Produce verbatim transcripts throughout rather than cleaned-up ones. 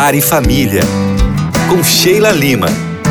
Lar e Família, com Sheila Lima.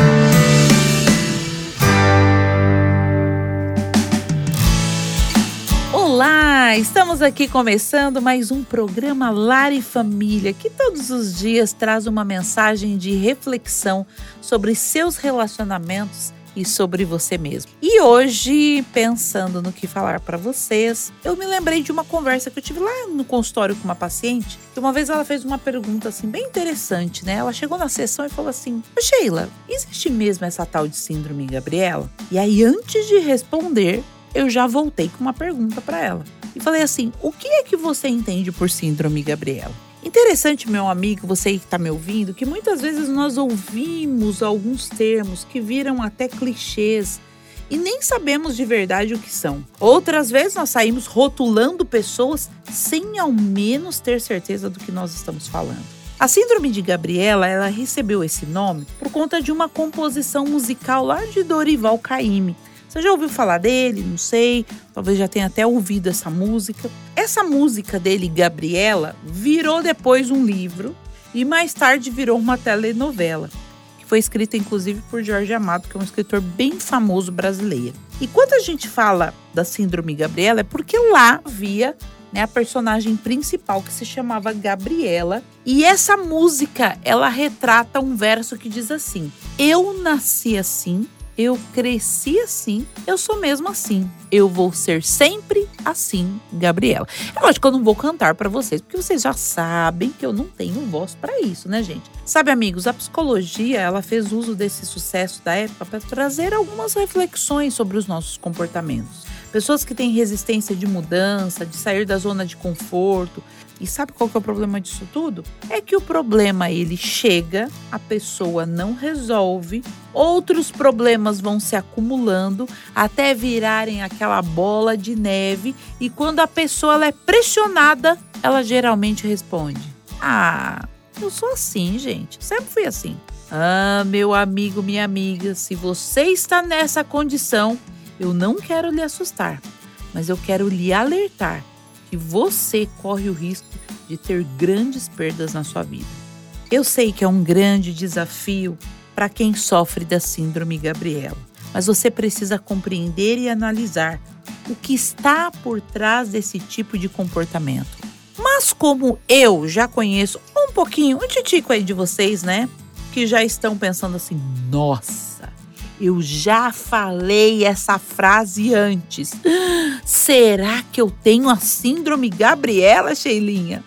Olá, estamos aqui começando mais um programa Lar e Família, que todos os dias traz uma mensagem de reflexão sobre seus relacionamentos e sobre você mesmo. E hoje, pensando no que falar para vocês, eu me lembrei de uma conversa que eu tive lá no consultório com uma paciente, que uma vez ela fez uma pergunta assim bem interessante, né? Ela chegou na sessão e falou assim: Sheila, existe mesmo essa tal de síndrome Gabriela? E aí, antes de responder, eu já voltei com uma pergunta para ela. E falei assim: o que é que você entende por síndrome Gabriela? Interessante, meu amigo, você que está me ouvindo, que muitas vezes nós ouvimos alguns termos que viram até clichês e nem sabemos de verdade o que são. Outras vezes nós saímos rotulando pessoas sem ao menos ter certeza do que nós estamos falando. A síndrome de Gabriela, ela recebeu esse nome por conta de uma composição musical lá de Dorival Caymmi. Você já ouviu falar dele? Não sei, talvez já tenha até ouvido essa música. Essa música dele, Gabriela, virou depois um livro e mais tarde virou uma telenovela, que foi escrita inclusive por Jorge Amado, que é um escritor bem famoso brasileiro. E quando a gente fala da síndrome Gabriela, é porque lá havia, né, a personagem principal que se chamava Gabriela. E essa música, ela retrata um verso que diz assim: eu nasci assim, eu cresci assim, eu sou mesmo assim. Eu vou ser sempre assim, Gabriela. É lógico que eu não vou cantar para vocês, porque vocês já sabem que eu não tenho voz para isso, né, gente? Sabe, amigos, a psicologia, ela fez uso desse sucesso da época para trazer algumas reflexões sobre os nossos comportamentos. Pessoas que têm resistência de mudança, de sair da zona de conforto. E sabe qual que é o problema disso tudo? É que o problema, ele chega, a pessoa não resolve, outros problemas vão se acumulando até virarem aquela bola de neve, e quando a pessoa ela é pressionada, ela geralmente responde: ah, eu sou assim, gente, sempre fui assim. Ah, meu amigo, minha amiga, se você está nessa condição, eu não quero lhe assustar, mas eu quero lhe alertar que você corre o risco de ter grandes perdas na sua vida. Eu sei que é um grande desafio para quem sofre da síndrome Gabriela, mas você precisa compreender e analisar o que está por trás desse tipo de comportamento. Mas como eu já conheço um pouquinho, um titico aí de vocês, né, que já estão pensando assim: nossa, eu já falei essa frase antes. Será que eu tenho a síndrome Gabriela, Sheilinha?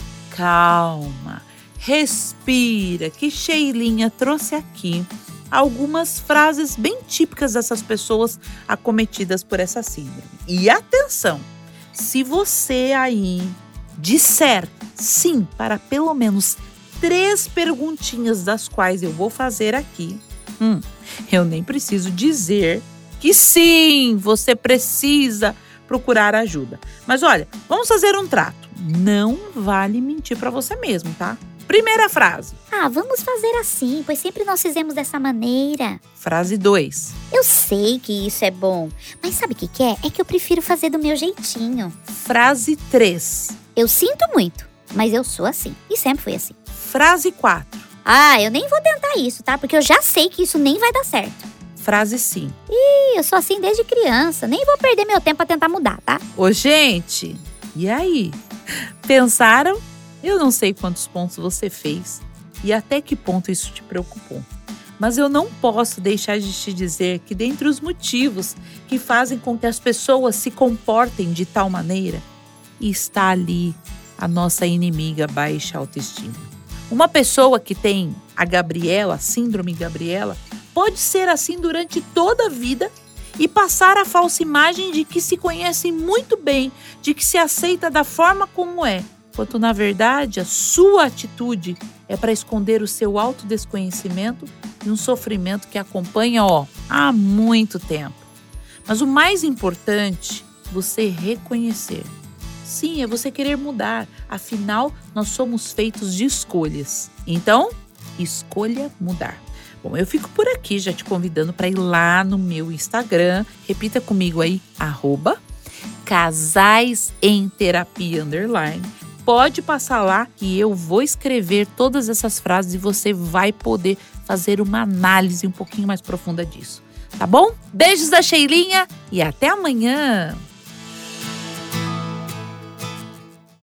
Calma, respira, que Sheilinha trouxe aqui algumas frases bem típicas dessas pessoas acometidas por essa síndrome. E atenção, se você aí disser sim para pelo menos três perguntinhas das quais eu vou fazer aqui, hum, eu nem preciso dizer que sim, você precisa procurar ajuda. Mas olha, vamos fazer um trato. Não vale mentir para você mesmo, tá? Primeira frase. Ah, vamos fazer assim, pois sempre nós fizemos dessa maneira. Frase dois. Eu sei que isso é bom, mas sabe o que que é? É que eu prefiro fazer do meu jeitinho. Frase três. Eu sinto muito, mas eu sou assim. E sempre fui assim. Frase quatro. Ah, eu nem vou tentar isso, tá? Porque eu já sei que isso nem vai dar certo. Frase cinco. Ih, eu sou assim desde criança. Nem vou perder meu tempo pra tentar mudar, tá? Ô, gente, e aí? Pensaram? Eu não sei quantos pontos você fez e até que ponto isso te preocupou. Mas eu não posso deixar de te dizer que dentre os motivos que fazem com que as pessoas se comportem de tal maneira, está ali a nossa inimiga baixa autoestima. Uma pessoa que tem a Gabriela, a síndrome Gabriela, pode ser assim durante toda a vida e passar a falsa imagem de que se conhece muito bem, de que se aceita da forma como é, enquanto na verdade a sua atitude é para esconder o seu autodesconhecimento e um sofrimento que acompanha, ó, há muito tempo. Mas o mais importante, você reconhecer. Sim, é você querer mudar. Afinal, nós somos feitos de escolhas. Então, escolha mudar. Bom, eu fico por aqui já te convidando para ir lá no meu Instagram. Repita comigo aí, arroba Casais em Terapia Underline. pode passar lá que eu vou escrever todas essas frases e você vai poder fazer uma análise um pouquinho mais profunda disso. Tá bom? Beijos da Sheilinha e até amanhã!